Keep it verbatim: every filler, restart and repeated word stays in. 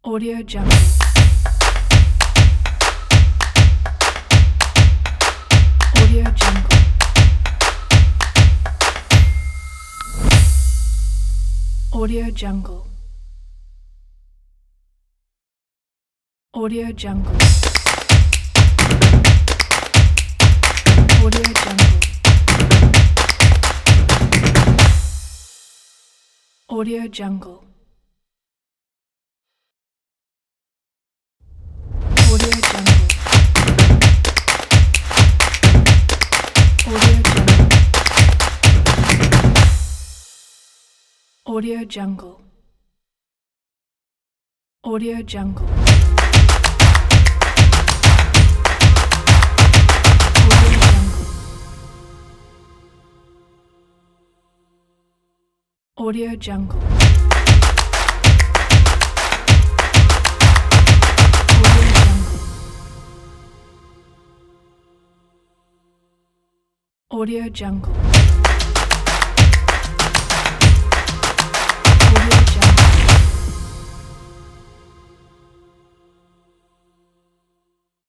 Audio Jungle. Audio Jungle. Audio Jungle. Audio Jungle. Audio Jungle. Audio Jungle. Audio Jungle. Audio Jungle. Audio Jungle. Audio Jungle. Audio Jungle. Audio Jungle.